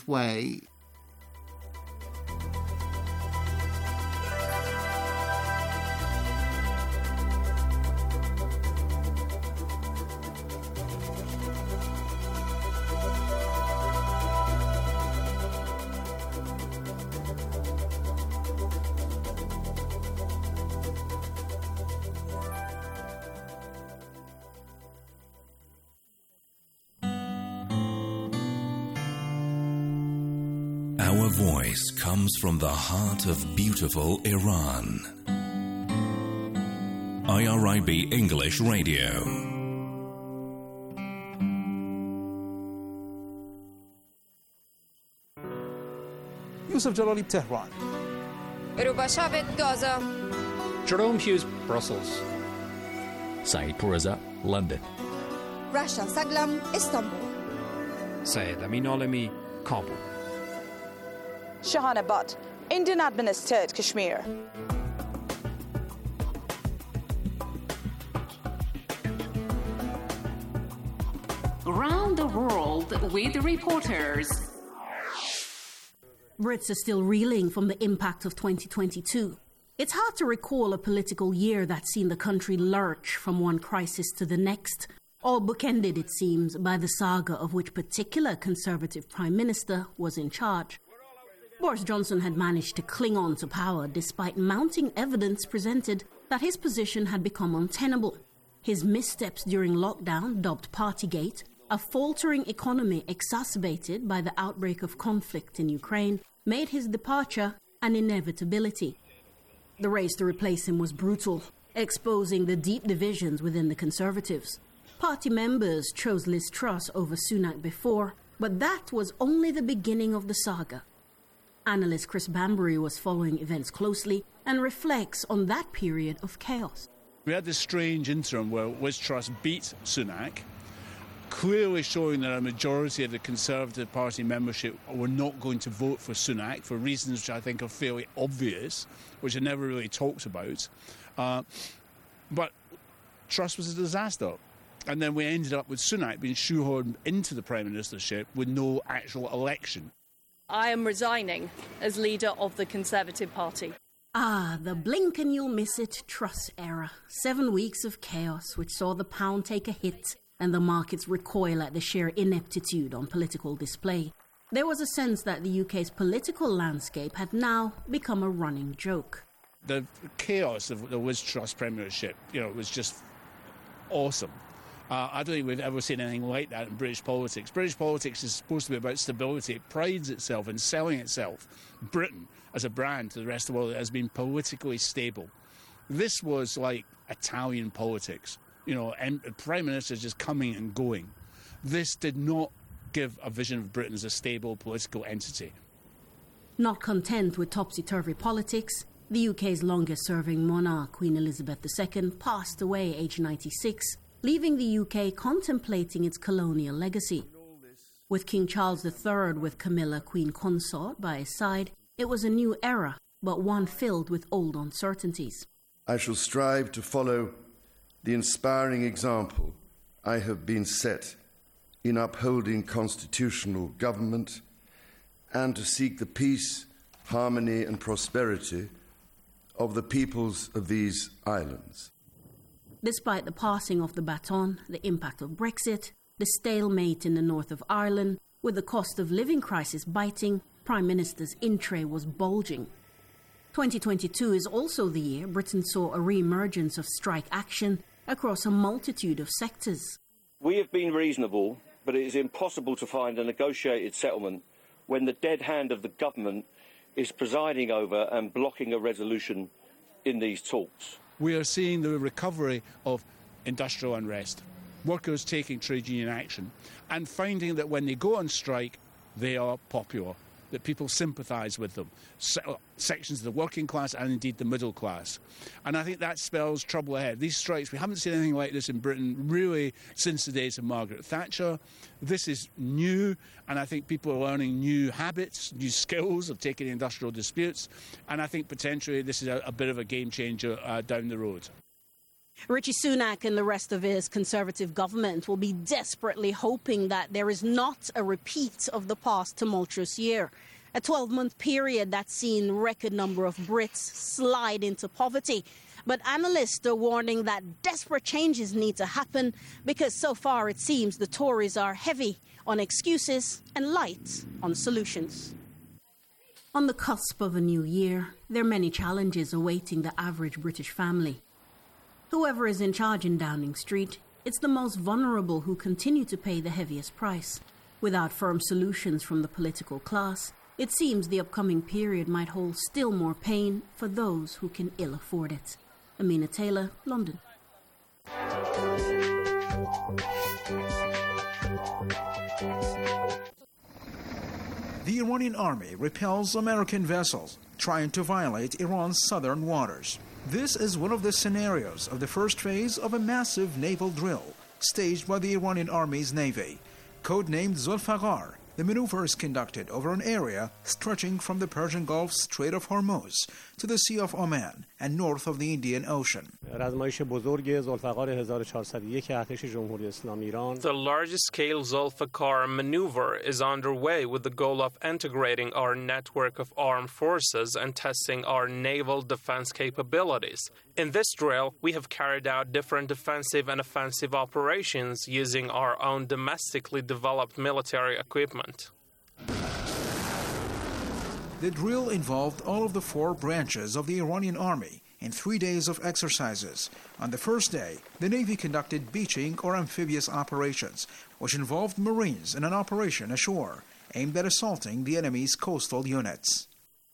way. Our voice comes from the heart of beautiful Iran. IRIB English Radio. Yusuf Jalali, Tehran. Rubashavit, Gaza. Jerome Hughes, Brussels. Saeed Pourreza, London. Rasha Saglam, Istanbul. Syed Amin Alami, Kabul. Shahana Butt, Indian administered Kashmir. Around the world with reporters. Brits are still reeling from the impact of 2022. It's hard to recall a political year that's seen the country lurch from one crisis to the next, all bookended, it seems, by the saga of which particular Conservative Prime Minister was in charge. Boris Johnson had managed to cling on to power despite mounting evidence presented that his position had become untenable. His missteps during lockdown, dubbed Partygate, a faltering economy exacerbated by the outbreak of conflict in Ukraine, made his departure an inevitability. The race to replace him was brutal, exposing the deep divisions within the Conservatives. Party members chose Liz Truss over Sunak before, but that was only the beginning of the saga. Analyst Chris Bambury was following events closely and reflects on that period of chaos. We had this strange interim where Liz Truss beat Sunak, clearly showing that a majority of the Conservative Party membership were not going to vote for Sunak for reasons which I think are fairly obvious, which are never really talked about. But Truss was a disaster. And then we ended up with Sunak being shoehorned into the Prime Ministership with no actual election. I am resigning as leader of the Conservative Party. Ah, the blink and you'll miss it Truss era. 7 weeks of chaos which saw the pound take a hit and the markets recoil at the sheer ineptitude on political display. There was a sense that the UK's political landscape had now become a running joke. The chaos of the Liz Truss premiership, was just awesome. I don't think we've ever seen anything like that in British politics. British politics is supposed to be about stability. It prides itself in selling itself, Britain, as a brand to the rest of the world that has been politically stable. This was like Italian politics, and prime ministers just coming and going. This did not give a vision of Britain as a stable political entity. Not content with topsy-turvy politics, the UK's longest-serving monarch, Queen Elizabeth II, passed away aged 96, leaving the UK contemplating its colonial legacy. With King Charles III with Camilla, Queen Consort, by his side, it was a new era, but one filled with old uncertainties. I shall strive to follow the inspiring example I have been set in upholding constitutional government and to seek the peace, harmony and prosperity of the peoples of these islands. Despite the passing of the baton, the impact of Brexit, the stalemate in the north of Ireland, with the cost of living crisis biting, Prime Minister's in tray was bulging. 2022 is also the year Britain saw a re-emergence of strike action across a multitude of sectors. We have been reasonable, but it is impossible to find a negotiated settlement when the dead hand of the government is presiding over and blocking a resolution in these talks. We are seeing the recovery of industrial unrest, workers taking trade union action, and finding that when they go on strike, they are popular, that people sympathise with them, sections of the working class and indeed the middle class. And I think that spells trouble ahead. These strikes, we haven't seen anything like this in Britain really since the days of Margaret Thatcher. This is new, and I think people are learning new habits, new skills of taking industrial disputes, and I think potentially this is a bit of a game changer down the road. Rishi Sunak and the rest of his Conservative government will be desperately hoping that there is not a repeat of the past tumultuous year, a 12-month period that's seen record number of Brits slide into poverty. But analysts are warning that desperate changes need to happen because so far it seems the Tories are heavy on excuses and light on solutions. On the cusp of a new year, there are many challenges awaiting the average British family. Whoever is in charge in Downing Street, it's the most vulnerable who continue to pay the heaviest price. Without firm solutions from the political class, it seems the upcoming period might hold still more pain for those who can ill afford it. Amina Taylor, London. The Iranian army repels American vessels trying to violate Iran's southern waters. This is one of the scenarios of the first phase of a massive naval drill staged by the Iranian Army's Navy. Codenamed Zulfiqar, the maneuver is conducted over an area stretching from the Persian Gulf Strait of Hormuz to the Sea of Oman and north of the Indian Ocean. The largest-scale Zulfiqar maneuver is underway with the goal of integrating our network of armed forces and testing our naval defense capabilities. In this drill, we have carried out different defensive and offensive operations using our own domestically developed military equipment. The drill involved all of the 4 branches of the Iranian army in 3 days of exercises. On the first day, the Navy conducted beaching or amphibious operations, which involved Marines in an operation ashore aimed at assaulting the enemy's coastal units.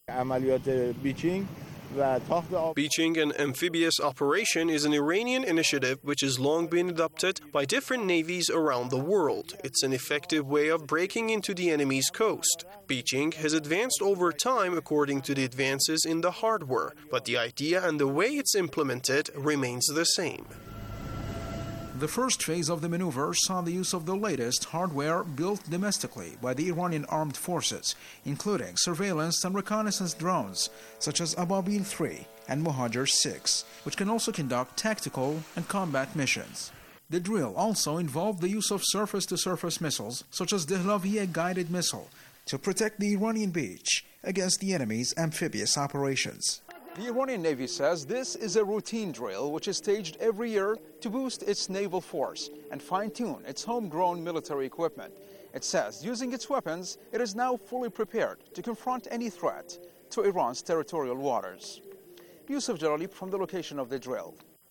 Beaching and amphibious operation is an Iranian initiative which has long been adopted by different navies around the world. It's an effective way of breaking into the enemy's coast. Beaching has advanced over time according to the advances in the hardware, but the idea and the way it's implemented remains the same. The first phase of the maneuver saw the use of the latest hardware built domestically by the Iranian armed forces, including surveillance and reconnaissance drones such as Ababil 3 and Mohajer 6, which can also conduct tactical and combat missions. The drill also involved the use of surface-to-surface missiles such as the Hlaviyeh guided missile to protect the Iranian beach against the enemy's amphibious operations. The Iranian Navy says this is a routine drill which is staged every year to boost its naval force and fine-tune its homegrown military equipment. It says using its weapons, it is now fully prepared to confront any threat to Iran's territorial waters. Yusuf Jalali from the location of the drill.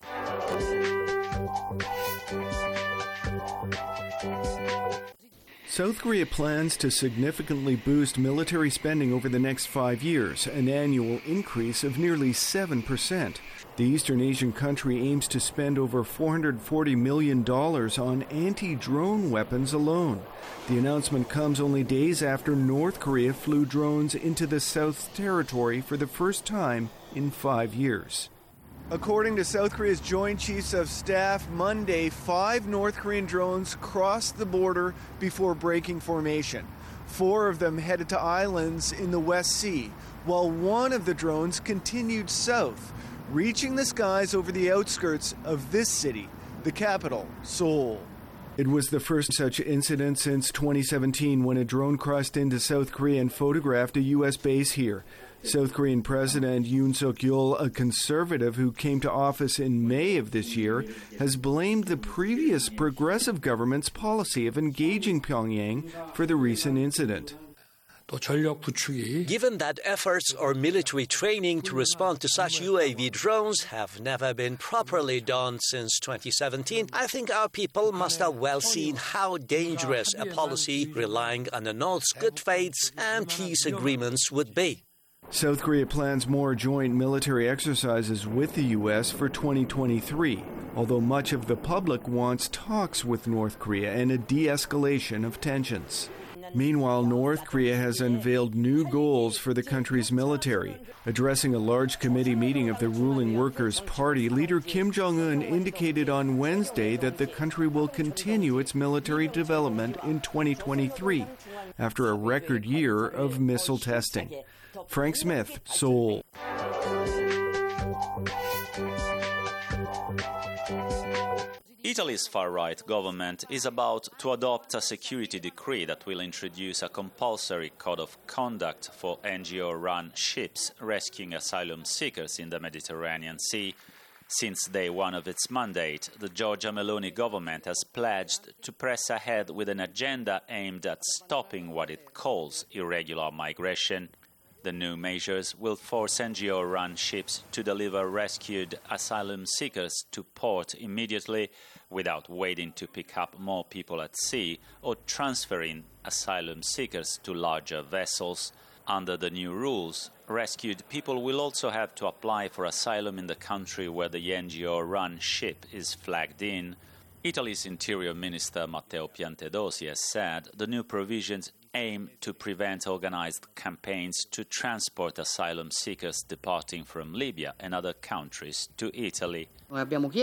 South Korea plans to significantly boost military spending over the next 5 years, an annual increase of nearly 7%. The Eastern Asian country aims to spend over $440 million on anti-drone weapons alone. The announcement comes only days after North Korea flew drones into the South Territory for the first time in 5 years. According to South Korea's Joint Chiefs of Staff, Monday, 5 North Korean drones crossed the border before breaking formation. 4 of them headed to islands in the West Sea, while 1 of the drones continued south, reaching the skies over the outskirts of this city, the capital, Seoul. It was the first such incident since 2017 when a drone crossed into South Korea and photographed a U.S. base here. South Korean President Yoon Suk-yeol, a conservative who came to office in May of this year, has blamed the previous progressive government's policy of engaging Pyongyang for the recent incident. Given that efforts or military training to respond to such UAV drones have never been properly done since 2017, I think our people must have well seen how dangerous a policy relying on the North's good faiths and peace agreements would be. South Korea plans more joint military exercises with the U.S. for 2023, although much of the public wants talks with North Korea and a de-escalation of tensions. Meanwhile, North Korea has unveiled new goals for the country's military. Addressing a large committee meeting of the ruling Workers' Party, leader Kim Jong-un indicated on Wednesday that the country will continue its military development in 2023, after a record year of missile testing. Frank Smith, Seoul. Italy's far-right government is about to adopt a security decree that will introduce a compulsory code of conduct for NGO-run ships rescuing asylum seekers in the Mediterranean Sea. Since day one of its mandate, the Giorgia Meloni government has pledged to press ahead with an agenda aimed at stopping what it calls irregular migration. The new measures will force NGO-run ships to deliver rescued asylum seekers to port immediately without waiting to pick up more people at sea or transferring asylum seekers to larger vessels. Under the new rules, rescued people will also have to apply for asylum in the country where the NGO-run ship is flagged in. Italy's Interior Minister Matteo Piantedosi has said the new provisions aim to prevent organized campaigns to transport asylum seekers departing from Libya and other countries to Italy. We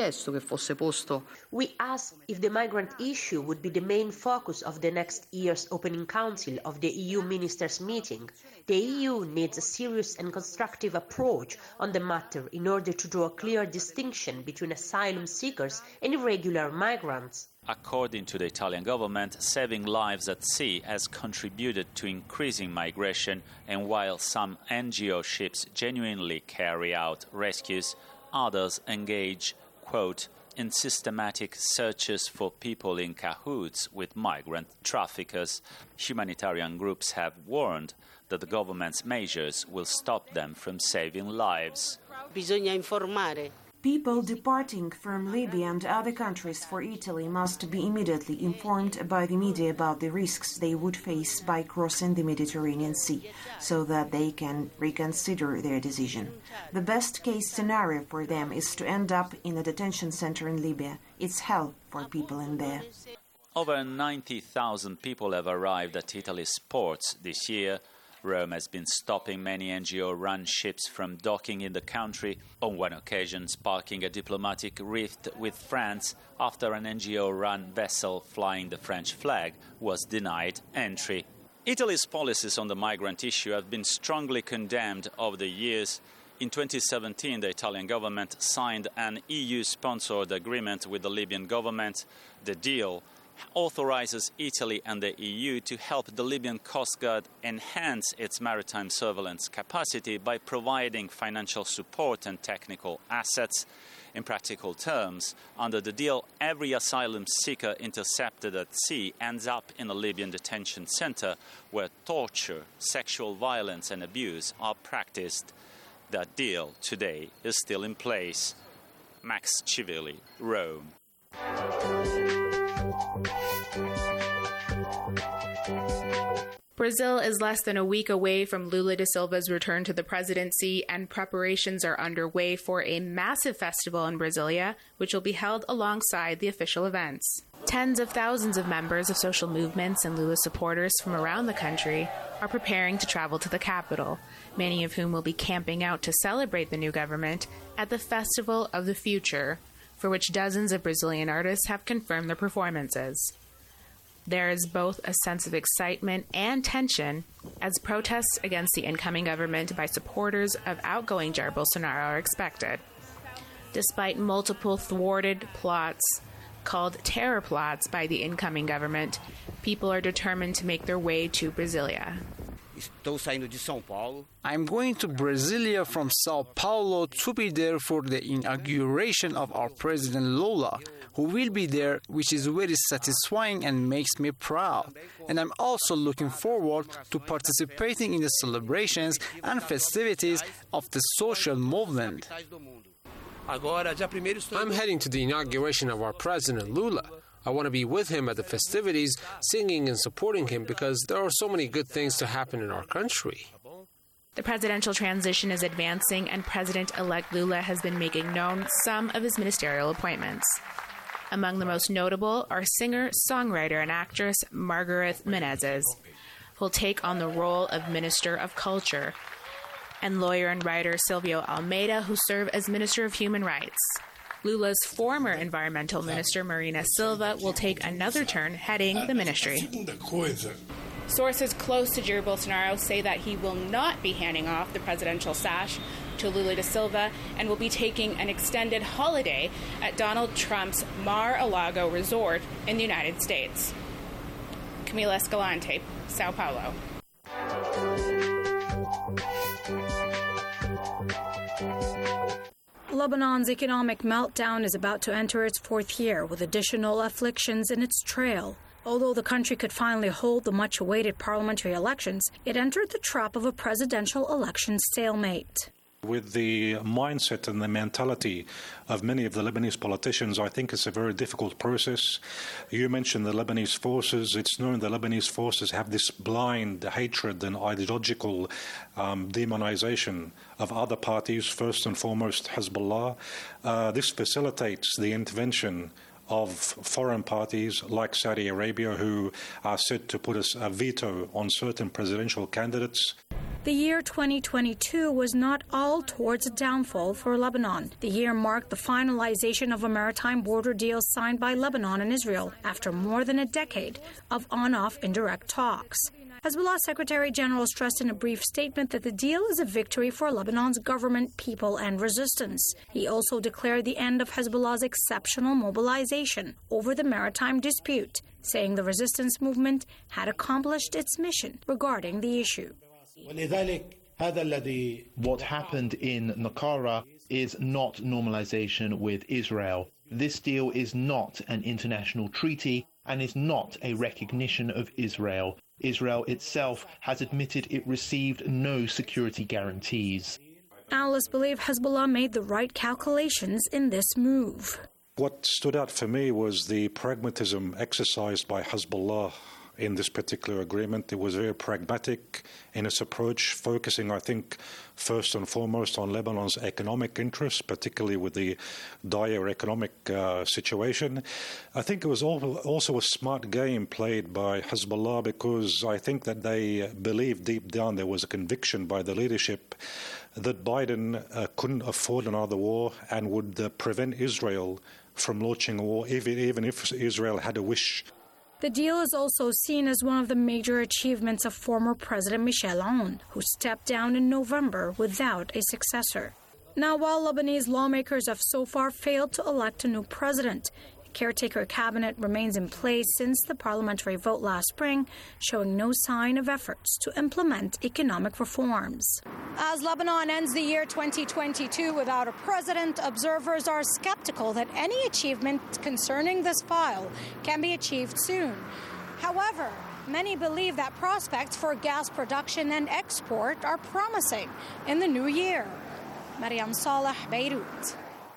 asked if the migrant issue would be the main focus of the next year's opening council of the EU ministers' meeting. The EU needs a serious and constructive approach on the matter in order to draw a clear distinction between asylum seekers and irregular migrants. According to the Italian government, saving lives at sea has contributed to increasing migration, and while some NGO ships genuinely carry out rescues, others engage, quote, in systematic searches for people in cahoots with migrant traffickers. Humanitarian groups have warned that the government's measures will stop them from saving lives. Bisogna informare. People departing from Libya and other countries for Italy must be immediately informed by the media about the risks they would face by crossing the Mediterranean Sea, so that they can reconsider their decision. The best-case scenario for them is to end up in a detention center in Libya. It's hell for people in there. Over 90,000 people have arrived at Italy's ports this year. Rome has been stopping many NGO-run ships from docking in the country, on one occasion sparking a diplomatic rift with France after an NGO-run vessel flying the French flag was denied entry. Italy's policies on the migrant issue have been strongly condemned over the years. In 2017, the Italian government signed an EU-sponsored agreement with the Libyan government. The deal authorizes Italy and the EU to help the Libyan Coast Guard enhance its maritime surveillance capacity by providing financial support and technical assets. In practical terms, under the deal, every asylum seeker intercepted at sea ends up in a Libyan detention center where torture, sexual violence and abuse are practiced. That deal today is still in place. Max Civilli, Rome. Brazil is less than a week away from Lula da Silva's return to the presidency, and preparations are underway for a massive festival in Brasilia, which will be held alongside the official events. Tens of thousands of members of social movements and Lula supporters from around the country are preparing to travel to the capital, many of whom will be camping out to celebrate the new government at the Festival of the Future, for which dozens of Brazilian artists have confirmed their performances. There is both a sense of excitement and tension as protests against the incoming government by supporters of outgoing Jair Bolsonaro are expected. Despite multiple thwarted plots called terror plots by the incoming government, people are determined to make their way to Brasilia. I'm going to Brasilia from Sao Paulo to be there for the inauguration of our President Lula, who will be there, which is very satisfying and makes me proud. And I'm also looking forward to participating in the celebrations and festivities of the social movement. I'm heading to the inauguration of our President Lula. I want to be with him at the festivities, singing and supporting him because there are so many good things to happen in our country. The presidential transition is advancing, and President-elect Lula has been making known some of his ministerial appointments. Among the most notable are singer, songwriter, and actress Margareth Menezes, who will take on the role of Minister of Culture, and lawyer and writer Silvio Almeida, who serve as Minister of Human Rights. Lula's former environmental minister, Marina Silva, will take another turn heading the ministry. Sources close to Jair Bolsonaro say that he will not be handing off the presidential sash to Lula da Silva and will be taking an extended holiday at Donald Trump's Mar-a-Lago resort in the United States. Camila Escalante, Sao Paulo. Lebanon's economic meltdown is about to enter its fourth year with additional afflictions in its trail. Although the country could finally hold the much-awaited parliamentary elections, it entered the trap of a presidential election stalemate. With the mindset and the mentality of many of the Lebanese politicians, I think it's a very difficult process. You mentioned the Lebanese forces. It's known the Lebanese forces have this blind hatred and ideological demonization of other parties, first and foremost Hezbollah. This facilitates the intervention of foreign parties like Saudi Arabia, who are said to put a veto on certain presidential candidates. The year 2022 was not all towards a downfall for Lebanon. The year marked the finalization of a maritime border deal signed by Lebanon and Israel after more than a decade of on-off indirect talks. Hezbollah Secretary General stressed in a brief statement that the deal is a victory for Lebanon's government, people, and resistance. He also declared the end of Hezbollah's exceptional mobilization over the maritime dispute, saying the resistance movement had accomplished its mission regarding the issue. What happened in Naqara is not normalization with Israel. This deal is not an international treaty and is not a recognition of Israel. Israel itself has admitted it received no security guarantees. Analysts believe Hezbollah made the right calculations in this move. What stood out for me was the pragmatism exercised by Hezbollah in this particular agreement. It was very pragmatic in its approach, focusing, I think, first and foremost on Lebanon's economic interests, particularly with the dire economic situation. I think it was also a smart game played by Hezbollah, because I think that they believed deep down, there was a conviction by the leadership that Biden couldn't afford another war and would prevent Israel from launching a war, even if Israel had a wish. The deal is also seen as one of the major achievements of former President Michel Aoun, who stepped down in November without a successor. Now, while Lebanese lawmakers have so far failed to elect a new president, a caretaker cabinet remains in place since the parliamentary vote last spring, showing no sign of efforts to implement economic reforms. As Lebanon ends the year 2022 without a president, observers are skeptical that any achievement concerning this file can be achieved soon. However, many believe that prospects for gas production and export are promising in the new year. Mariam Saleh, Beirut.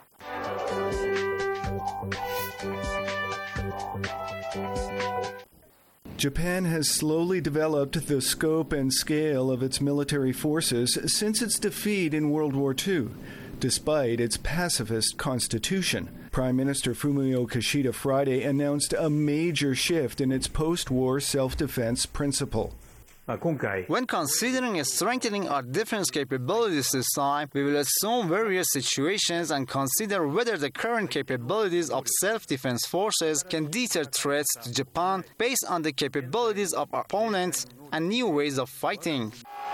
Japan has slowly developed the scope and scale of its military forces since its defeat in World War II, despite its pacifist constitution. Prime Minister Fumio Kishida Friday announced a major shift in its post-war self-defense principle. When considering strengthening our defense capabilities this time, we will assume various situations and consider whether the current capabilities of self-defense forces can deter threats to Japan based on the capabilities of our opponents and new ways of fighting.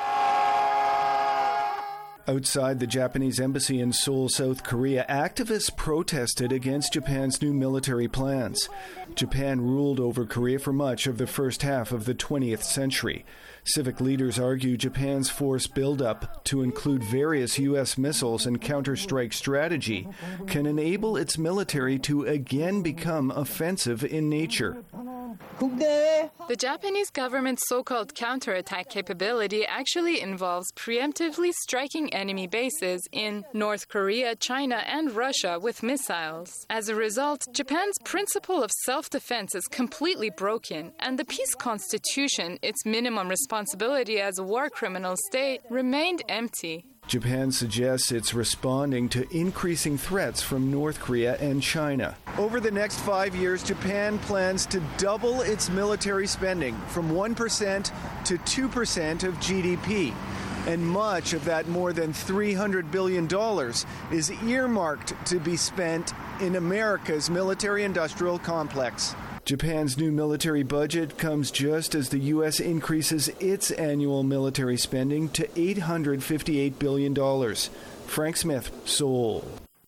Outside the Japanese embassy in Seoul, South Korea, activists protested against Japan's new military plans. Japan ruled over Korea for much of the first half of the 20th century. Civic leaders argue Japan's force buildup, to include various U.S. missiles and counter-strike strategy, can enable its military to again become offensive in nature. The Japanese government's so-called counterattack capability actually involves preemptively striking enemy bases in North Korea, China, and Russia with missiles. As a result, Japan's principle of self-defense is completely broken, and the peace constitution, its minimum responsibility as a war criminal state, remained empty. Japan suggests it's responding to increasing threats from North Korea and China. Over the next 5 years, Japan plans to double its military spending from 1% to 2% of GDP. And much of that more than $300 billion is earmarked to be spent in America's military-industrial complex. Japan's new military budget comes just as the U.S. increases its annual military spending to $858 billion. Frank Smith, Seoul.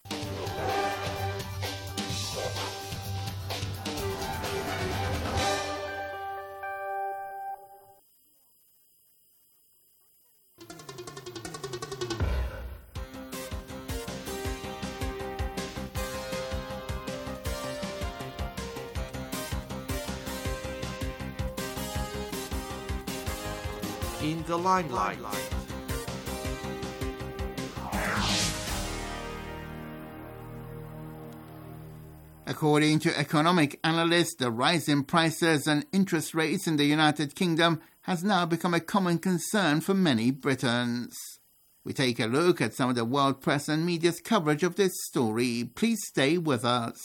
In the limelight. According to economic analysts, the rise in prices and interest rates in the United Kingdom has now become a common concern for many Britons. We take a look at some of the world press and media's coverage of this story. Please stay with us.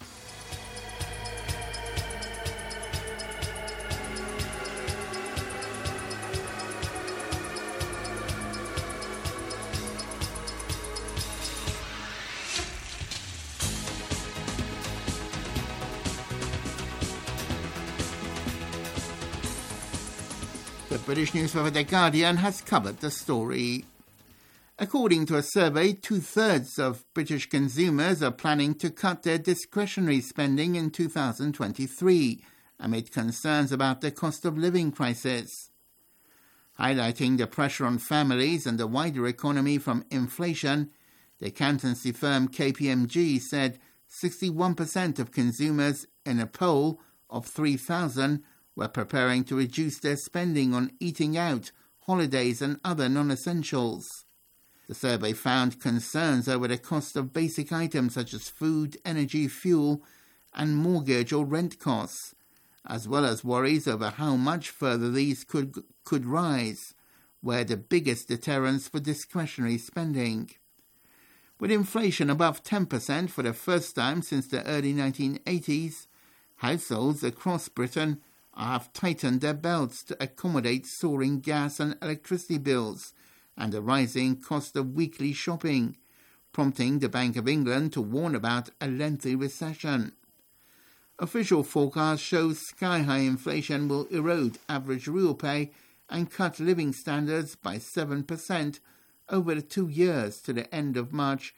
The British newspaper The Guardian has covered the story. According to a survey, 2/3 of British consumers are planning to cut their discretionary spending in 2023, amid concerns about the cost of living crisis. Highlighting the pressure on families and the wider economy from inflation, the accountancy firm KPMG said 61% of consumers in a poll of 3,000 were preparing to reduce their spending on eating out, holidays and other non-essentials. The survey found concerns over the cost of basic items such as food, energy, fuel and mortgage or rent costs, as well as worries over how much further these could rise, were the biggest deterrents for discretionary spending. With inflation above 10% for the first time since the early 1980s, households across Britain have tightened their belts to accommodate soaring gas and electricity bills and the rising cost of weekly shopping, prompting the Bank of England to warn about a lengthy recession. Official forecasts show sky-high inflation will erode average real pay and cut living standards by 7% over the 2 years to the end of March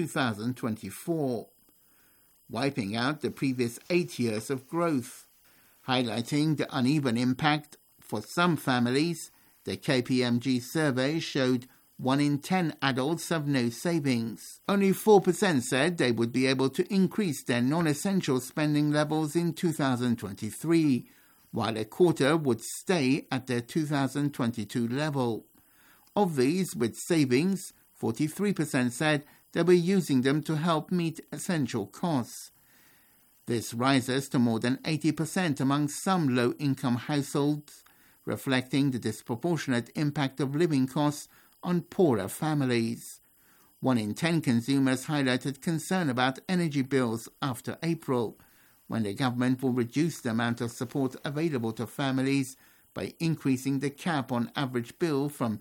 2024, wiping out the previous 8 years of growth. Highlighting the uneven impact for some families, the KPMG survey showed 1 in 10 adults have no savings. Only 4% said they would be able to increase their non-essential spending levels in 2023, while a quarter would stay at their 2022 level. Of these with savings, 43% said they were using them to help meet essential costs. This rises to more than 80% among some low-income households, reflecting the disproportionate impact of living costs on poorer families. 1 in 10 consumers highlighted concern about energy bills after April, when the government will reduce the amount of support available to families by increasing the cap on average bill from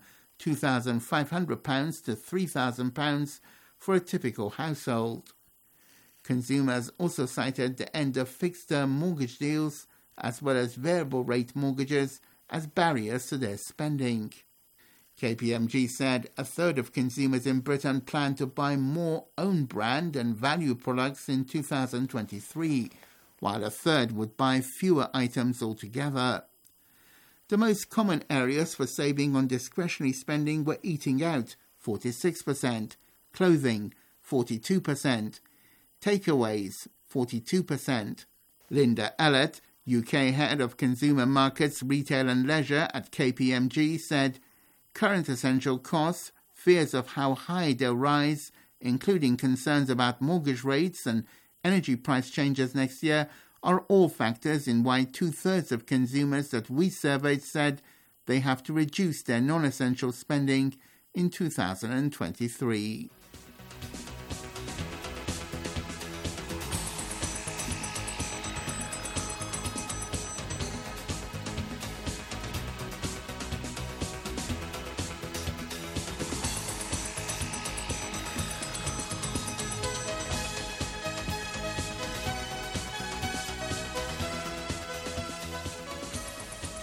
£2,500 to £3,000 for a typical household. Consumers also cited the end of fixed-term mortgage deals as well as variable-rate mortgages as barriers to their spending. KPMG said 1/3 of consumers in Britain plan to buy more own-brand and value products in 2023, while 1/3 would buy fewer items altogether. The most common areas for saving on discretionary spending were eating out, 46%, clothing, 42%, takeaways, 42%. Linda Ellett, UK Head of Consumer Markets, Retail and Leisure at KPMG, said current essential costs, fears of how high they'll rise, including concerns about mortgage rates and energy price changes next year, are all factors in why 2/3 of consumers that we surveyed said they have to reduce their non-essential spending in 2023.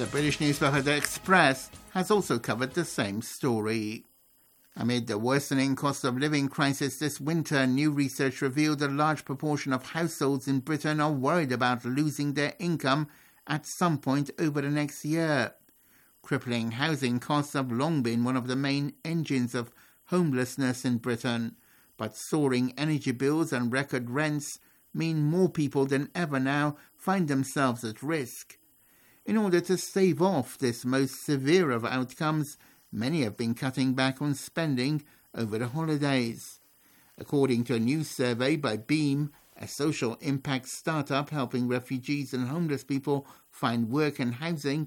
British newspaper The Express has also covered the same story. Amid the worsening cost of living crisis this winter, new research revealed a large proportion of households in Britain are worried about losing their income at some point over the next year. Crippling housing costs have long been one of the main engines of homelessness in Britain, but soaring energy bills and record rents mean more people than ever now find themselves at risk. In order to stave off this most severe of outcomes, many have been cutting back on spending over the holidays. According to a new survey by Beam, a social impact startup helping refugees and homeless people find work and housing,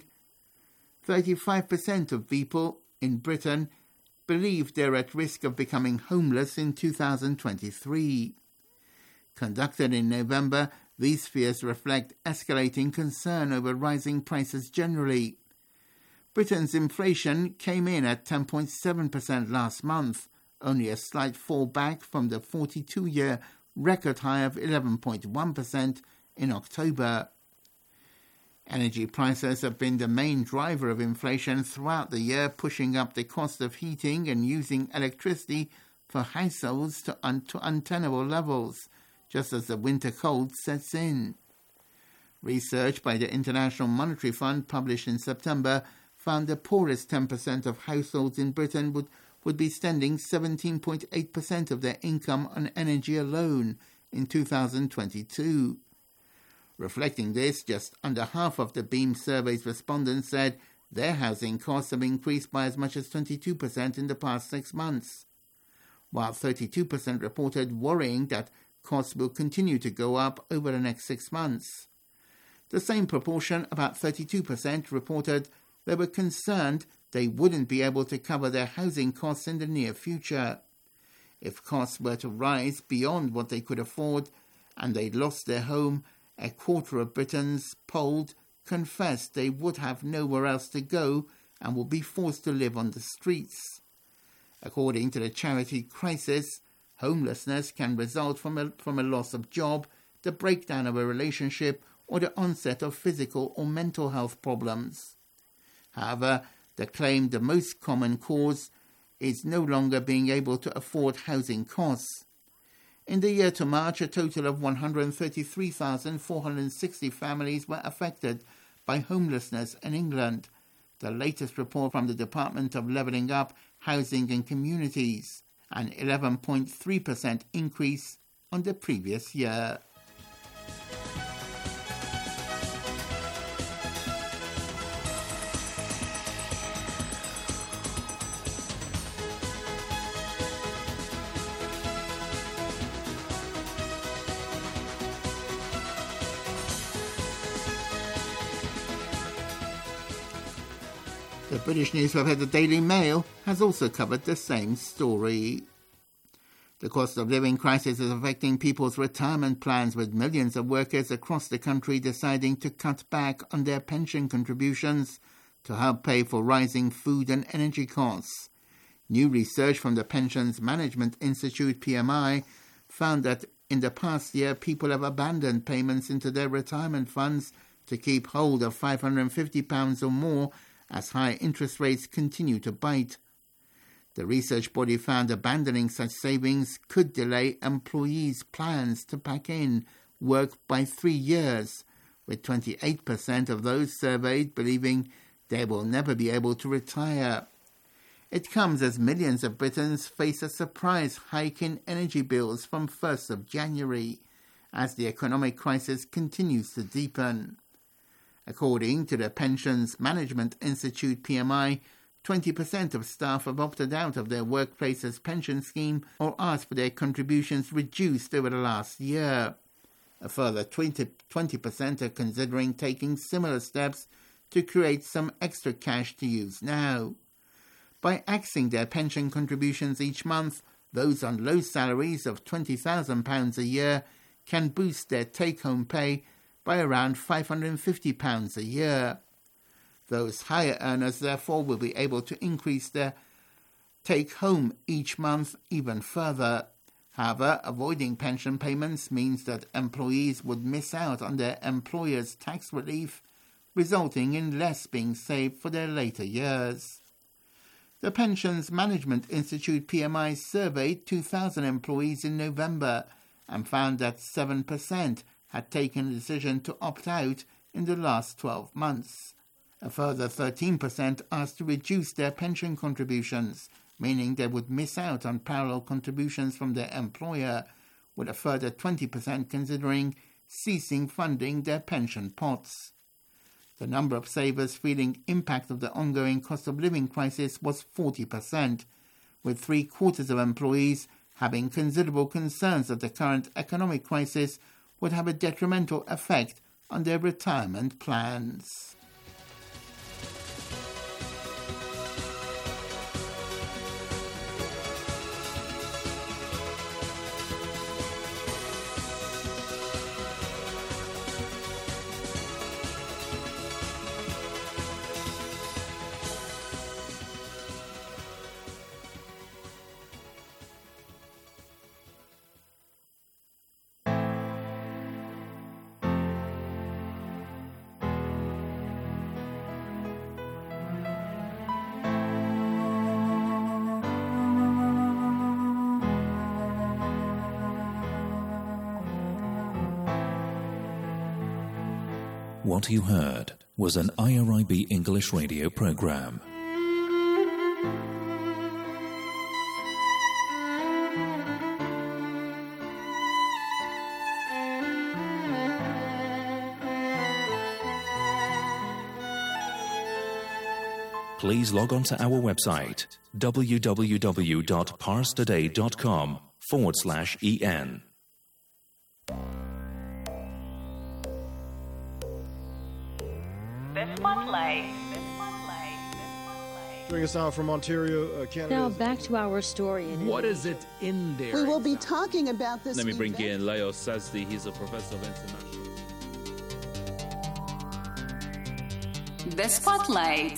35% of people in Britain believe they're at risk of becoming homeless in 2023. Conducted in November, these fears reflect escalating concern over rising prices generally. Britain's inflation came in at 10.7% last month, only a slight fall back from the 42-year record high of 11.1% in October. Energy prices have been the main driver of inflation throughout the year, pushing up the cost of heating and using electricity for households to untenable levels, just as the winter cold sets in. Research by the International Monetary Fund published in September found the poorest 10% of households in Britain would be spending 17.8% of their income on energy alone in 2022. Reflecting this, just under half of the Beam survey's respondents said their housing costs have increased by as much as 22% in the past 6 months, while 32% reported worrying that costs will continue to go up over the next 6 months. The same proportion, about 32%, reported they were concerned they wouldn't be able to cover their housing costs in the near future. If costs were to rise beyond what they could afford and they lost their home, a quarter of Britons polled confessed they would have nowhere else to go and would be forced to live on the streets. According to the charity Crisis, homelessness can result from a loss of job, the breakdown of a relationship, or the onset of physical or mental health problems. However, they claim the most common cause is no longer being able to afford housing costs. In the year to March, a total of 133,460 families were affected by homelessness in England, the latest report from the Department of Levelling Up, Housing and Communities, an 11.3% increase on the previous year. The British newspaper The Daily Mail has also covered the same story. The cost of living crisis is affecting people's retirement plans, with millions of workers across the country deciding to cut back on their pension contributions to help pay for rising food and energy costs. New research from the Pensions Management Institute, PMI, found that in the past year people have abandoned payments into their retirement funds to keep hold of £550 or more as high interest rates continue to bite. The research body found abandoning such savings could delay employees' plans to pack in work by 3 years, with 28% of those surveyed believing they will never be able to retire. It comes as millions of Britons face a surprise hike in energy bills from 1st of January, as the economic crisis continues to deepen. According to the Pensions Management Institute, PMI, 20% of staff have opted out of their workplace's pension scheme or asked for their contributions reduced over the last year. A further 20% are considering taking similar steps to create some extra cash to use now. By axing their pension contributions each month, those on low salaries of £20,000 a year can boost their take-home pay by around £550 a year. Those higher earners, therefore, will be able to increase their take-home each month even further. However, avoiding pension payments means that employees would miss out on their employer's tax relief, resulting in less being saved for their later years. The Pensions Management Institute PMI surveyed 2,000 employees in November and found that 7% had taken a decision to opt out in the last 12 months. A further 13% asked to reduce their pension contributions, meaning they would miss out on parallel contributions from their employer, with a further 20% considering ceasing funding their pension pots. The number of savers feeling impact of the ongoing cost of living crisis was 40%, with 3/4 of employees having considerable concerns that the current economic crisis would have a detrimental effect on their retirement plans. What you heard was an IRIB English radio program. Please log on to our website www.parstoday.com/en. The Spotlight. Joining us now from Ontario, Canada. Now back to our story. What is it in there? We will be talking about this. Let me bring in Leo Sazdi. He's a professor of international. The Spotlight.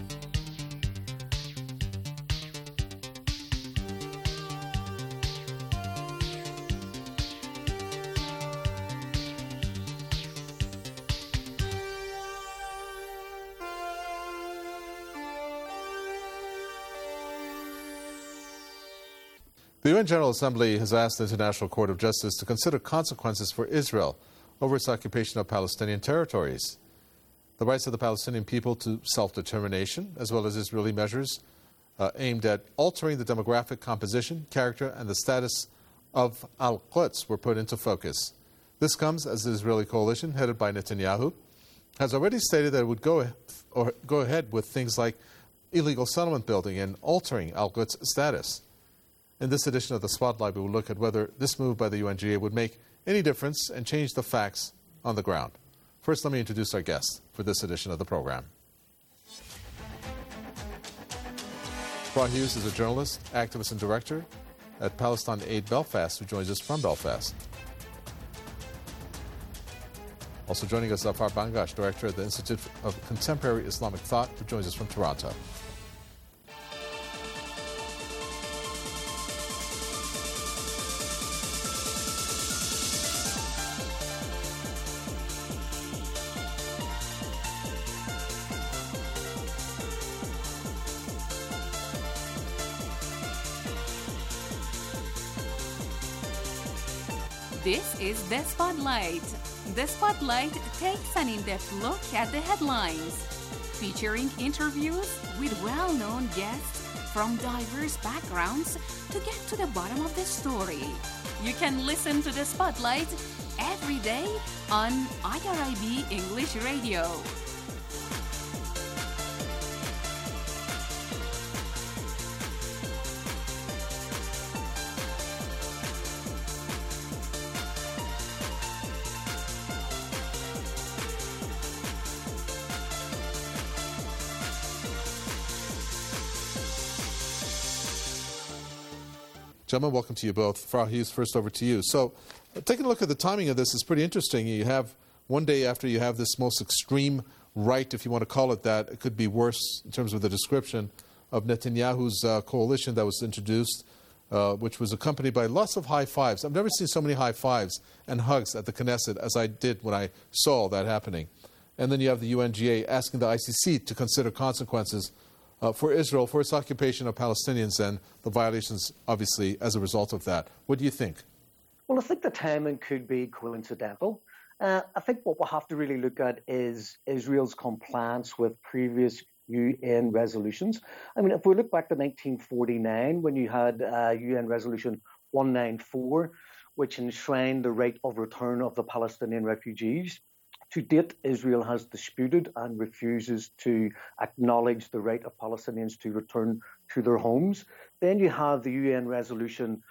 The UN General Assembly has asked the International Court of Justice to consider consequences for Israel over its occupation of Palestinian territories. The rights of the Palestinian people to self-determination, as well as Israeli measures aimed at altering the demographic composition, character, and the status of Al-Quds were put into focus. This comes as the Israeli coalition, headed by Netanyahu, has already stated that it would go ahead with things like illegal settlement building and altering Al-Quds' status. In this edition of The Spotlight, we will look at whether this move by the UNGA would make any difference and change the facts on the ground. First, let me introduce our guest for this edition of the program. Farah Hughes is a journalist, activist, and director at Palestine Aid Belfast, who joins us from Belfast. Also joining us, Zafar Bangash, director at the Institute of Contemporary Islamic Thought, who joins us from Toronto. This is The Spotlight. The Spotlight takes an in-depth look at the headlines, featuring interviews with well-known guests from diverse backgrounds to get to the bottom of the story. You can listen to The Spotlight every day on IRIB English Radio. Gentlemen, welcome to you both. Farah Hughes, first over to you. So, taking a look at the timing of this is pretty interesting. You have one day after you have this most extreme right, if you want to call it that. It could be worse in terms of the description of Netanyahu's coalition that was introduced, which was accompanied by lots of high fives. I've never seen so many high fives and hugs at the Knesset as I did when I saw that happening. and then you have the UNGA asking the ICC to consider consequences for Israel for its occupation of Palestinians and the violations, obviously, as a result of that. What do you think? Well, I think the timing could be coincidental. I think what we'll have to really look at is Israel's compliance with previous UN resolutions. I mean, if we look back to 1949, when you had UN Resolution 194, which enshrined the right of return of the Palestinian refugees, to date, Israel has disputed and refuses to acknowledge the right of Palestinians to return to their homes. Then you have the UN Resolution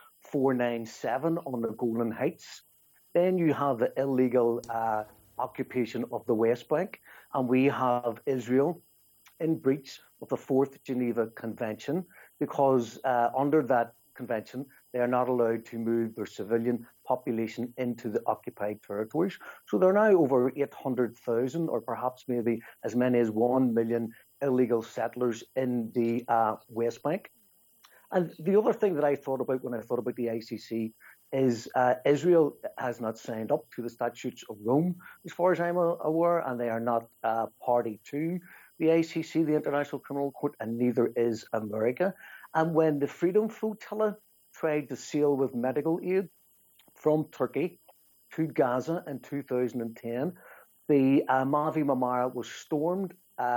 497 on the Golan Heights. Then you have the illegal occupation of the West Bank. And we have Israel in breach of the Fourth Geneva Convention because under that convention, they are not allowed to move their civilian population into the occupied territories. So there are now over 800,000 or perhaps maybe as many as 1 million illegal settlers in the West Bank. And the other thing that I thought about when I thought about the ICC is Israel has not signed up to the Statutes of Rome, as far as I'm aware, and they are not party to the ICC, the International Criminal Court, and neither is America. And when the Freedom Flotilla tried to sail with medical aid from Turkey to Gaza in 2010, the Mavi Marmara was stormed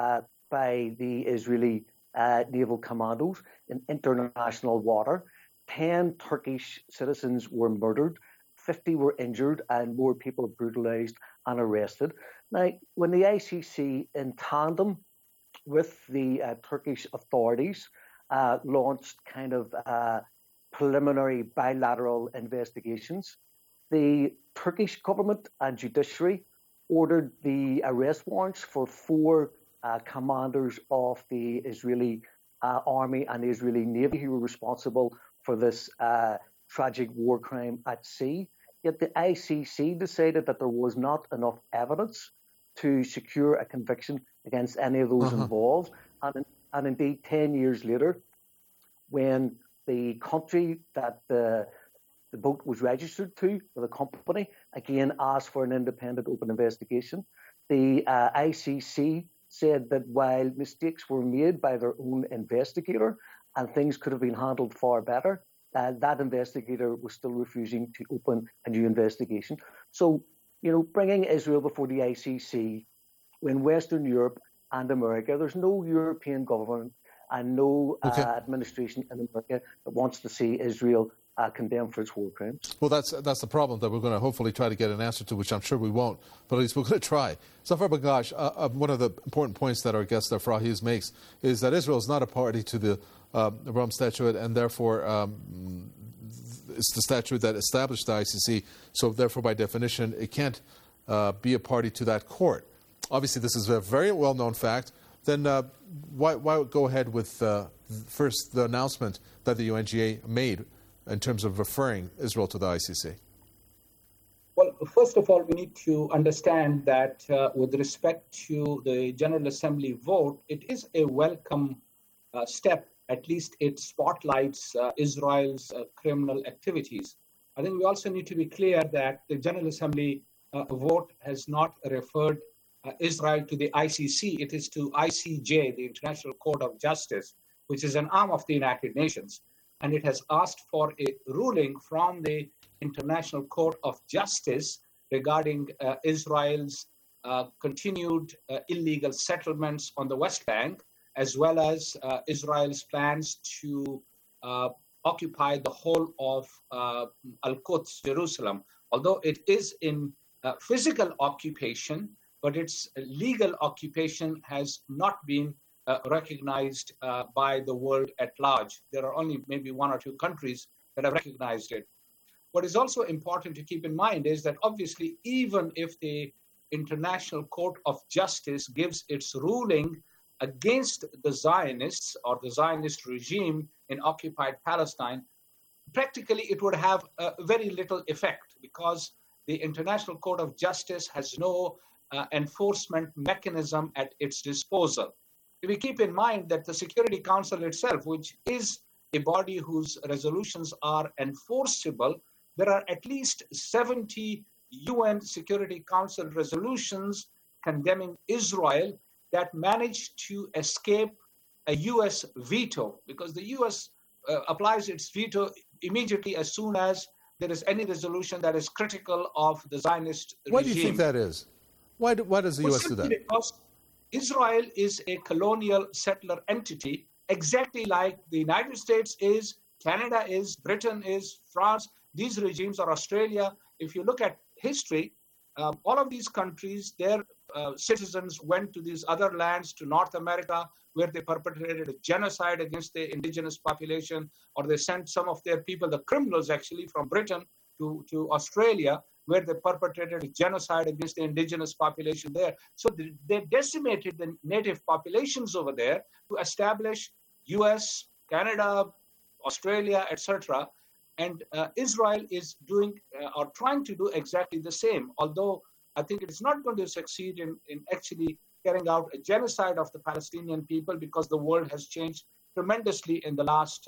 by the Israeli naval commandos in international water. 10 Turkish citizens were murdered, 50 were injured, and more people brutalized and arrested. Now, when the ICC, in tandem with the Turkish authorities, launched kind of preliminary bilateral investigations, the Turkish government and judiciary ordered the arrest warrants for 4 commanders of the Israeli army and the Israeli Navy who were responsible for this tragic war crime at sea. Yet the ICC decided that there was not enough evidence to secure a conviction against any of those involved. And indeed, 10 years later, when the country that the boat was registered to, or the company, again asked for an independent open investigation, the ICC said that while mistakes were made by their own investigator and things could have been handled far better, that investigator was still refusing to open a new investigation. So, you know, bringing Israel before the ICC when Western Europe and America, there's no European government and no administration in America that wants to see Israel condemned for its war crimes. Well, that's the problem that we're going to hopefully try to get an answer to, which I'm sure we won't, but at least we're going to try. Zafar Bagash, one of the important points that our guest, Zafar Hughes, makes is that Israel is not a party to the Rome Statute, and therefore it's the statute that established the ICC, so therefore by definition it can't be a party to that court. Obviously this is a very well-known fact. Then why go ahead with first the announcement that the UNGA made in terms of referring Israel to the ICC? Well, first of all, we need to understand that with respect to the General Assembly vote, it is a welcome step. At least it spotlights Israel's criminal activities. I think we also need to be clear that the General Assembly vote has not referred Israel to the ICC. It is to ICJ, the International Court of Justice, which is an arm of the United Nations. And it has asked for a ruling from the International Court of Justice regarding Israel's continued illegal settlements on the West Bank, as well as Israel's plans to occupy the whole of Al-Quds, Jerusalem. Although it is in physical occupation, but its legal occupation has not been recognized by the world at large. There are only maybe 1 or 2 countries that have recognized it. What is also important to keep in mind is that obviously, even if the International Court of Justice gives its ruling against the Zionists or the Zionist regime in occupied Palestine, practically it would have very little effect because the International Court of Justice has no enforcement mechanism at its disposal. We keep in mind that the Security Council itself, which is a body whose resolutions are enforceable, there are at least 70 UN Security Council resolutions condemning Israel that managed to escape a U.S. veto, because the U.S. Applies its veto immediately as soon as there is any resolution that is critical of the Zionist regime. Why do you think that is? Why does the U.S. do that? Because Israel is a colonial settler entity, exactly like the United States is, Canada is, Britain is, France, these regimes, or Australia. If you look at history, all of these countries, their citizens went to these other lands, to North America, where they perpetrated a genocide against the indigenous population, or they sent some of their people, the criminals actually, from Britain to Australia, where they perpetrated a genocide against the indigenous population there. So they decimated the native populations over there to establish US, Canada, Australia, etc. And Israel is doing or trying to do exactly the same, although I think it is not going to succeed in actually carrying out a genocide of the Palestinian people, because the world has changed tremendously in the last,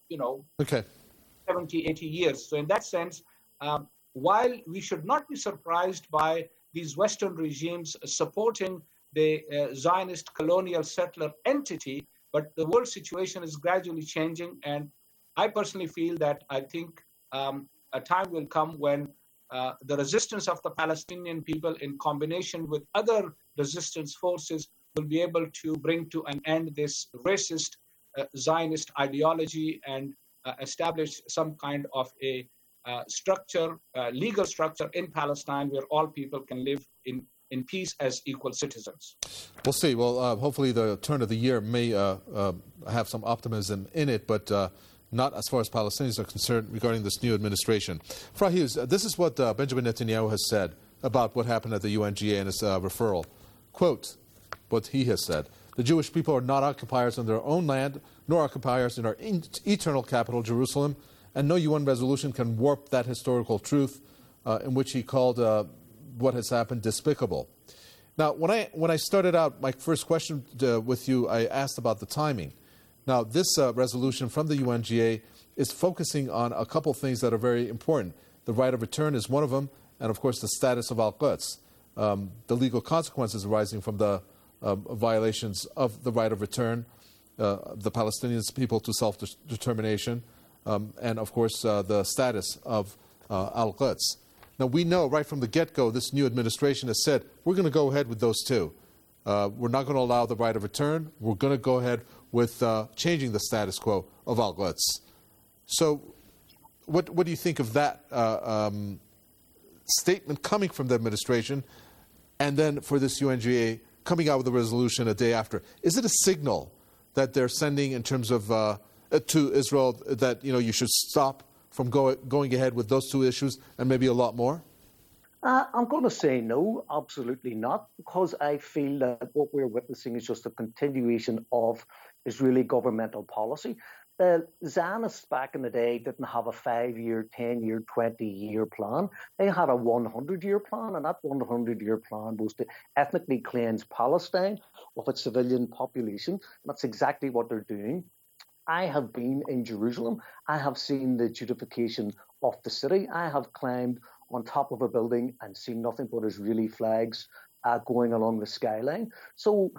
70, 80 years. So in that sense, while we should not be surprised by these Western regimes supporting the Zionist colonial settler entity, but the world situation is gradually changing. And I personally feel that I think a time will come when the resistance of the Palestinian people, in combination with other resistance forces, will be able to bring to an end this racist Zionist ideology and establish some kind of a structure, legal structure in Palestine, where all people can live in peace as equal citizens. We'll see. Well, hopefully the turn of the year may have some optimism in it, but not as far as Palestinians are concerned regarding this new administration. Farah Hughes, this is what Benjamin Netanyahu has said about what happened at the UNGA and his referral. Quote, what he has said: "The Jewish people are not occupiers on their own land, nor occupiers in our eternal capital, Jerusalem, and no UN resolution can warp that historical truth," in which he called what has happened despicable. Now, when I started out my first question with you, I asked about the timing. Now, this resolution from the UNGA is focusing on a couple things that are very important. The right of return is one of them, and of course the status of Al-Quds, the legal consequences arising from the violations of the right of return, the Palestinian people to self-determination, and of course the status of Al-Quds. Now, we know right from the get-go this new administration has said, we're going to go ahead with those two. We're not going to allow the right of return. We're going to go ahead with changing the status quo of Al-Quds. So what do you think of that statement coming from the administration, and then for this UNGA coming out with a resolution a day after? Is it a signal that they're sending in terms of to Israel that you should stop from going ahead with those two issues and maybe a lot more? I'm going to say no, absolutely not, because I feel that what we're witnessing is just a continuation of Israeli governmental policy. The Zionists back in the day didn't have a 5-year, 10-year, 20-year plan. They had a 100-year plan, and that 100-year plan was to ethnically cleanse Palestine of its civilian population. That's exactly what they're doing. I have been in Jerusalem. I have seen the Judification of the city. I have climbed on top of a building and seen nothing but Israeli flags going along the skyline. So,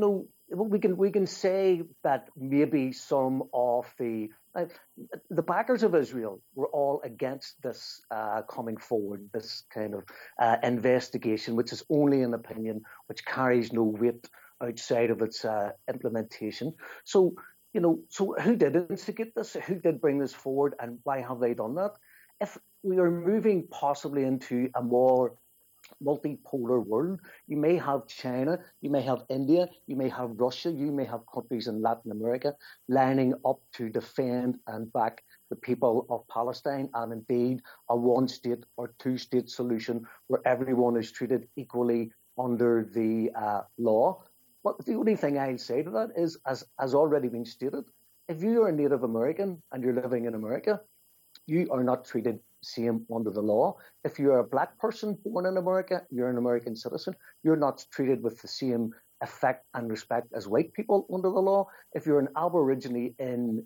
we can say that maybe some of the backers of Israel were all against this coming forward, this kind of investigation, which is only an opinion, which carries no weight outside of its implementation. So, so who did instigate this? Who did bring this forward, and why have they done that? If we are moving possibly into a more multipolar world, you may have China, you may have India, you may have Russia, you may have countries in Latin America lining up to defend and back the people of Palestine, and indeed a one-state or two-state solution where everyone is treated equally under the law. But the only thing I'll say to that is, as has already been stated, if you are a Native American and you're living in America, you are not treated same under the law. If you're a black person born in America, you're an American citizen, you're not treated with the same effect and respect as white people under the law. If you're an Aborigine in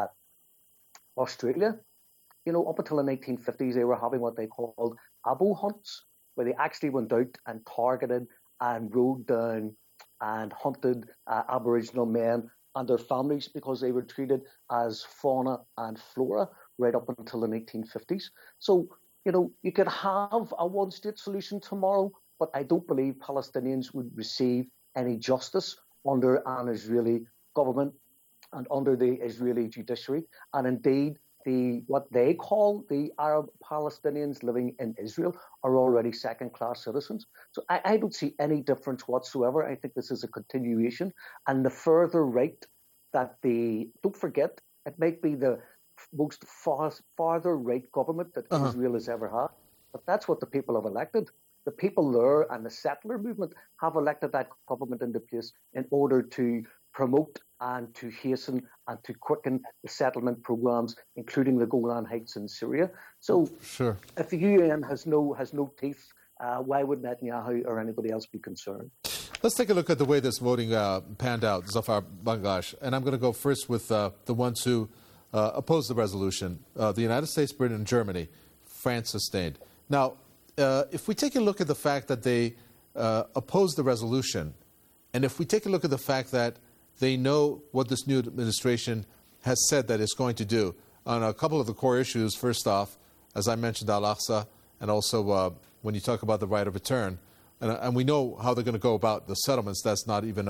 Australia, up until the 1950s, they were having what they called abo hunts, where they actually went out and targeted and rode down and hunted Aboriginal men and their families because they were treated as fauna and flora right up until the 1950s. So, you could have a one-state solution tomorrow, but I don't believe Palestinians would receive any justice under an Israeli government and under the Israeli judiciary. And indeed, what they call the Arab Palestinians living in Israel are already second-class citizens. So I don't see any difference whatsoever. I think this is a continuation. And the further right that don't forget, it might be the most farther right government that Israel has ever had. But that's what the people have elected. The people there and the settler movement have elected that government into place in order to promote and to hasten and to quicken the settlement programs, including the Golan Heights in Syria. So if the UN has no teeth, why would Netanyahu or anybody else be concerned? Let's take a look at the way this voting panned out, Zafar Bangash. And I'm going to go first with the ones who opposed the resolution. The United States, Britain, and Germany. France sustained. Now, if we take a look at the fact that they opposed the resolution, and if we take a look at the fact that they know what this new administration has said that it's going to do on a couple of the core issues, first off, as I mentioned, Al-Aqsa, and also when you talk about the right of return, and we know how they're going to go about the settlements, that's not even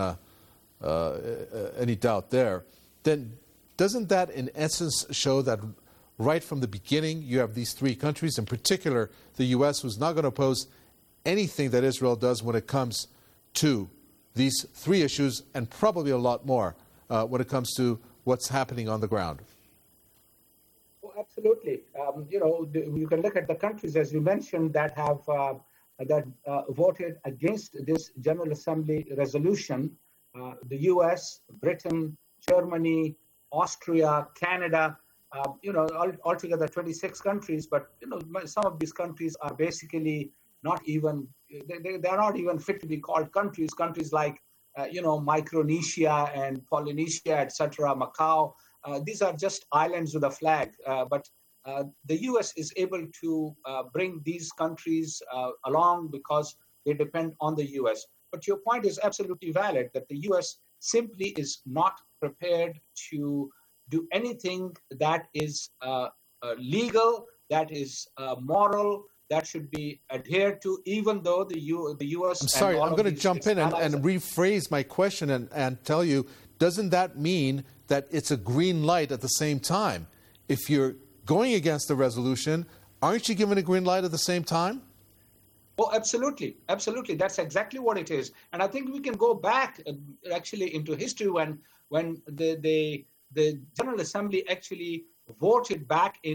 any doubt there, then doesn't that in essence show that right from the beginning you have these three countries, in particular the U.S., who's not going to oppose anything that Israel does when it comes to these three issues, and probably a lot more when it comes to what's happening on the ground? Oh, absolutely. You can look at the countries, as you mentioned, that have voted against this General Assembly resolution. The U.S., Britain, Germany, Austria, Canada, altogether 26 countries. But some of these countries are basically not even, they're not even fit to be called countries. Countries like, Micronesia and Polynesia, etc., Macau. These are just islands with a flag. But the U.S. is able to bring these countries along because they depend on the U.S. But your point is absolutely valid, that the U.S. simply is not prepared to do anything that is legal, that is moral, that should be adhered to, even though the U.S. I'm sorry, I'm going to jump in and rephrase my question and tell you, doesn't that mean that it's a green light at the same time? If you're going against the resolution, aren't you given a green light at the same time? Oh, absolutely. Absolutely. That's exactly what it is. And I think we can go back actually into history when the General Assembly actually voted back in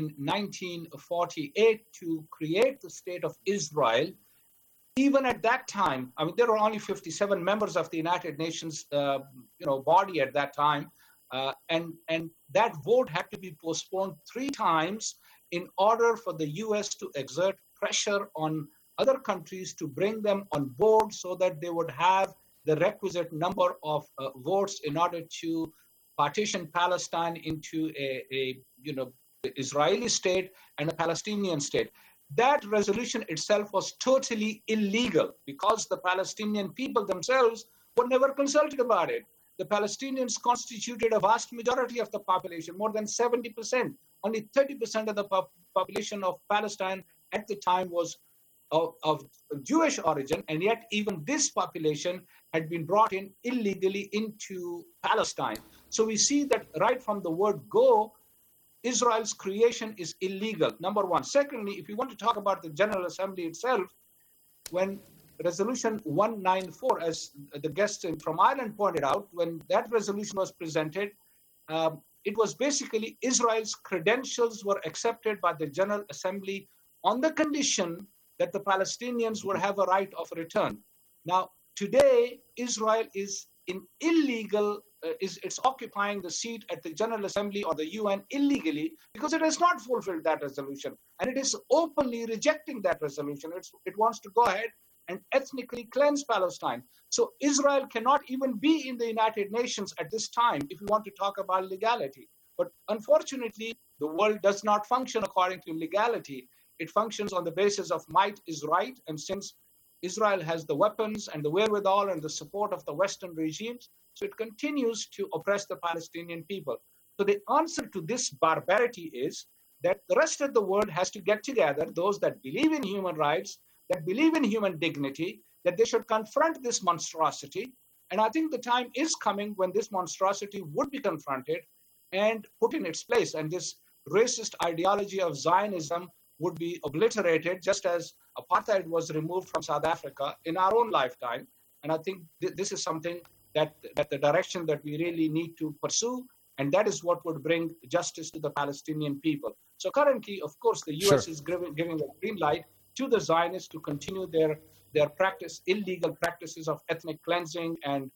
1948 to create the state of Israel. Even at that time, there were only 57 members of the United Nations, body at that time, and that vote had to be postponed 3 times in order for the U.S. to exert pressure on other countries to bring them on board so that they would have the requisite number of votes in order to partition Palestine into a Israeli state and a Palestinian state. That resolution itself was totally illegal because the Palestinian people themselves were never consulted about it. The Palestinians constituted a vast majority of the population, more than 70%. Only 30% of the population of Palestine at the time was of Jewish origin, and yet even this population had been brought in illegally into Palestine. So we see that right from the word go, Israel's creation is illegal, number one. Secondly, if you want to talk about the General Assembly itself, when Resolution 194, as the guest from Ireland pointed out, when that resolution was presented, it was basically Israel's credentials were accepted by the General Assembly on the condition that the Palestinians would have a right of return. Now, today, Israel is in illegal, it's occupying the seat at the General Assembly or the UN illegally because it has not fulfilled that resolution. And it is openly rejecting that resolution. It wants to go ahead and ethnically cleanse Palestine. So Israel cannot even be in the United Nations at this time if we want to talk about legality. But unfortunately, the world does not function according to legality. It functions on the basis of might is right. And since Israel has the weapons and the wherewithal and the support of the Western regimes, so it continues to oppress the Palestinian people. So the answer to this barbarity is that the rest of the world has to get together, those that believe in human rights, that believe in human dignity, that they should confront this monstrosity. And I think the time is coming when this monstrosity would be confronted and put in its place. And this racist ideology of Zionism would be obliterated, just as apartheid was removed from South Africa in our own lifetime. And I think this is something that the direction that we really need to pursue, and that is what would bring justice to the Palestinian people. So currently, of course, the U.S. is giving a green light to the Zionists to continue their illegal practices of ethnic cleansing and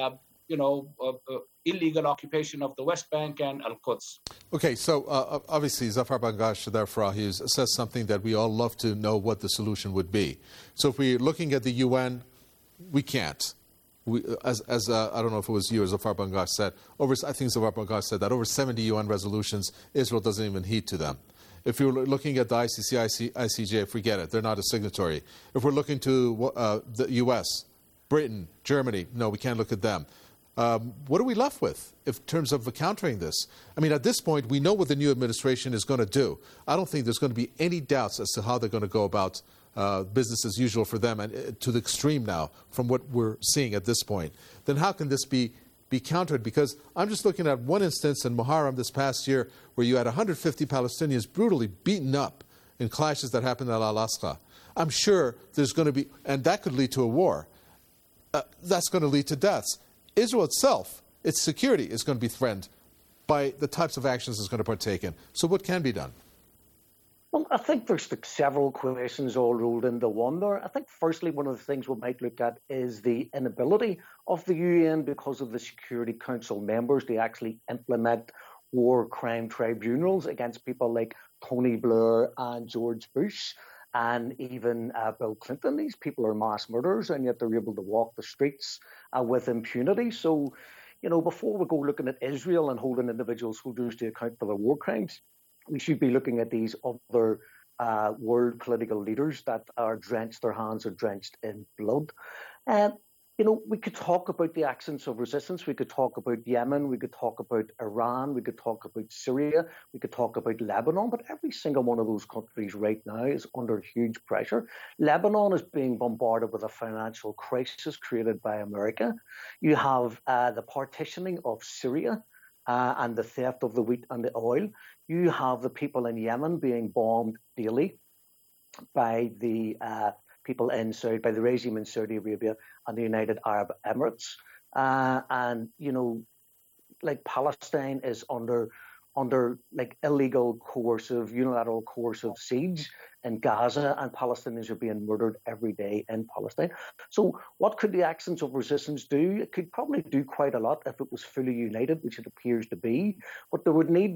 illegal occupation of the West Bank and Al-Quds. Okay, so obviously Zafar Bangash Farahis says something that we all love to know what the solution would be. So if we're looking at the UN, we can't. As I don't know if it was you or Zafar Bangash said, I think Zafar Bangash said that over 70 UN resolutions, Israel doesn't even heed to them. If you're looking at the ICC, ICJ, forget it. They're not a signatory. If we're looking to the U.S., Britain, Germany, no, we can't look at them. What are we left with in terms of countering this? I mean, at this point, we know what the new administration is going to do. I don't think there's going to be any doubts as to how they're going to go about business as usual for them, and to the extreme now from what we're seeing at this point. Then how can this be countered? Because I'm just looking at one instance in Muharram this past year where you had 150 Palestinians brutally beaten up in clashes that happened at Al-Aqsa. I'm sure there's going to be, and that could lead to a war. That's going to lead to deaths. Israel itself, its security is going to be threatened by the types of actions it's going to partake in. So what can be done? Well, I think there's several questions all rolled into one there. I think firstly, one of the things we might look at is the inability of the UN because of the Security Council members to actually implement war crime tribunals against people like Tony Blair and George Bush and even Bill Clinton. These people are mass murderers, and yet they're able to walk the streets with impunity. So, before we go looking at Israel and holding individual soldiers to account for their war crimes, we should be looking at these other world political leaders that their hands are drenched in blood. We could talk about the accents of resistance. We could talk about Yemen. We could talk about Iran. We could talk about Syria. We could talk about Lebanon. But every single one of those countries right now is under huge pressure. Lebanon is being bombarded with a financial crisis created by America. You have the partitioning of Syria and the theft of the wheat and the oil. You have the people in Yemen being bombed daily by the by the regime in Saudi Arabia and the United Arab Emirates. Palestine is under illegal, coercive, unilateral coercive siege in Gaza, and Palestinians are being murdered every day in Palestine. So what could the accents of resistance do? It could probably do quite a lot if it was fully united, which it appears to be, but there would need